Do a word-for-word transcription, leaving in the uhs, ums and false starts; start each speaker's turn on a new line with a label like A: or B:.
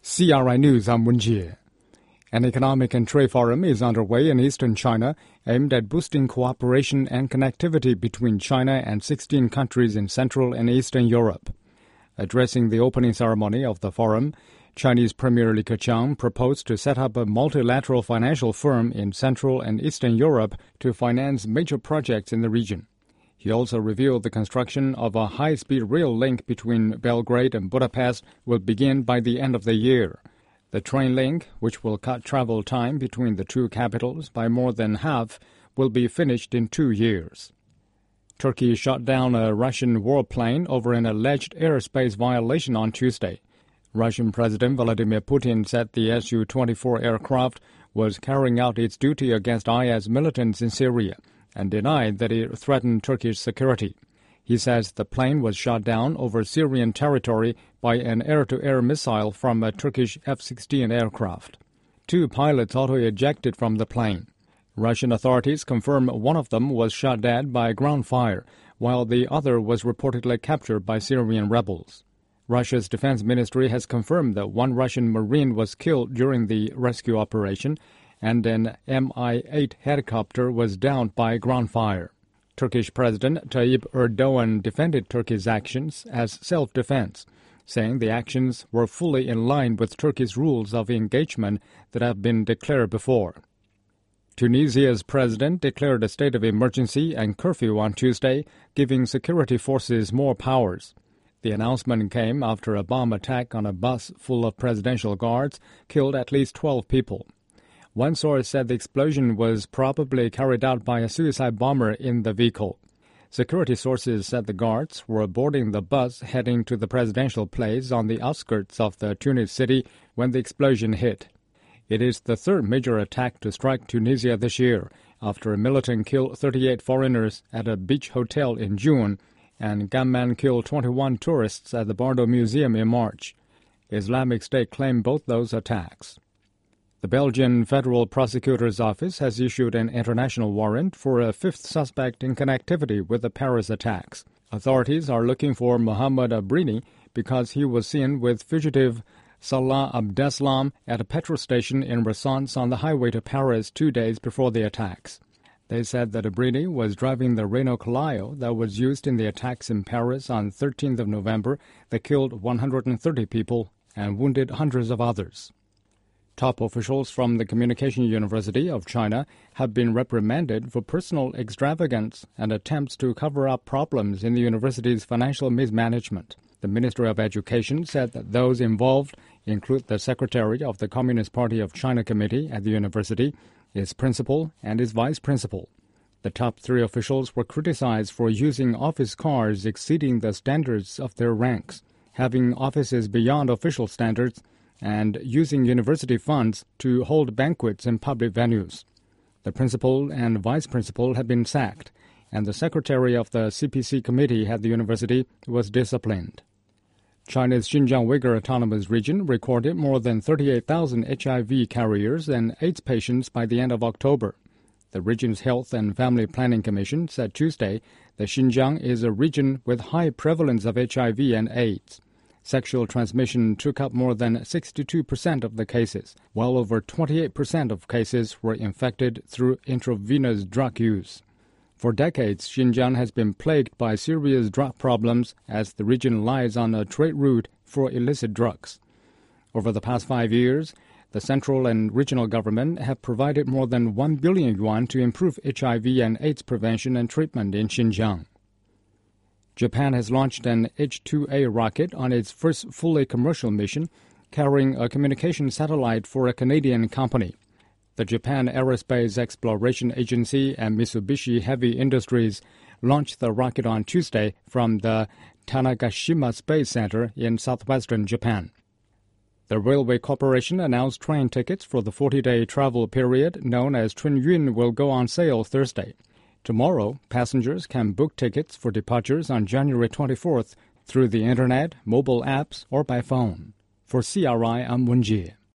A: C R I News, I'm Wen Jie. An economic and trade forum is underway in eastern China aimed at boosting cooperation and connectivity between China and sixteen countries in Central and Eastern Europe. Addressing the opening ceremony of the forum, Chinese Premier Li Keqiang proposed to set up a multilateral financial firm in Central and Eastern Europe to finance major projects in the region. He also revealed the construction of a high-speed rail link between Belgrade and Budapest will begin by the end of the year. The train link, which will cut travel time between the two capitals by more than half, will be finished in two years. Turkey shot down a Russian warplane over an alleged airspace violation on Tuesday. Russian President Vladimir Putin said the S U twenty-four aircraft was carrying out its duty against I S militants in Syria and denied that it threatened Turkish security. He says the plane was shot down over Syrian territory by an air-to-air missile from a Turkish F sixteen aircraft. Two pilots auto-ejected from the plane. Russian authorities confirm one of them was shot dead by ground fire, while the other was reportedly captured by Syrian rebels. Russia's defense ministry has confirmed that one Russian Marine was killed during the rescue operation, and an M I eight helicopter was downed by ground fire. Turkish President Tayyip Erdogan defended Turkey's actions as self-defense, saying the actions were fully in line with Turkey's rules of engagement that have been declared before. Tunisia's president declared a state of emergency and curfew on Tuesday, giving security forces more powers. The announcement came after a bomb attack on a bus full of presidential guards killed at least twelve people. One source said the explosion was probably carried out by a suicide bomber in the vehicle. Security sources said the guards were boarding the bus heading to the presidential place on the outskirts of the Tunis city when the explosion hit. It is the third major attack to strike Tunisia this year, after a militant killed thirty-eight foreigners at a beach hotel in June and gunmen killed twenty-one tourists at the Bardo Museum in March. Islamic State claimed both those attacks. The Belgian Federal Prosecutor's Office has issued an international warrant for a fifth suspect in connectivity with the Paris attacks. Authorities are looking for Mohamed Abrini because he was seen with fugitive Salah Abdeslam at a petrol station in Ressons on the highway to Paris two days before the attacks. They said that Abrini was driving the Renault Clio that was used in the attacks in Paris on thirteenth of November that killed one hundred thirty people and wounded hundreds of others. Top officials from the Communication University of China have been reprimanded for personal extravagance and attempts to cover up problems in the university's financial mismanagement. The Ministry of Education said that those involved include the Secretary of the Communist Party of China Committee at the university, its principal, and its vice principal. The top three officials were criticized for using office cars exceeding the standards of their ranks, having offices beyond official standards, and using university funds to hold banquets in public venues. The principal and vice principal have been sacked, and the secretary of the C P C committee at the university was disciplined. China's Xinjiang Uyghur Autonomous Region recorded more than thirty-eight thousand H I V carriers and AIDS patients by the end of October. The region's Health and Family Planning Commission said Tuesday that Xinjiang is a region with high prevalence of H I V and AIDS. Sexual transmission took up more than sixty-two percent of the cases, while over twenty-eight percent of cases were infected through intravenous drug use. For decades, Xinjiang has been plagued by serious drug problems as the region lies on a trade route for illicit drugs. Over the past five years, the central and regional government have provided more than one billion yuan to improve H I V and AIDS prevention and treatment in Xinjiang. Japan has launched an H two A rocket on its first fully commercial mission, carrying a communication satellite for a Canadian company. The Japan Aerospace Exploration Agency and Mitsubishi Heavy Industries launched the rocket on Tuesday from the Tanegashima Space Center in southwestern Japan. The Railway Corporation announced train tickets for the forty-day travel period known as Chunyun will go on sale Thursday. Tomorrow, passengers can book tickets for departures on January twenty-fourth through the Internet, mobile apps, or by phone. For C R I, I'm Wen Jie.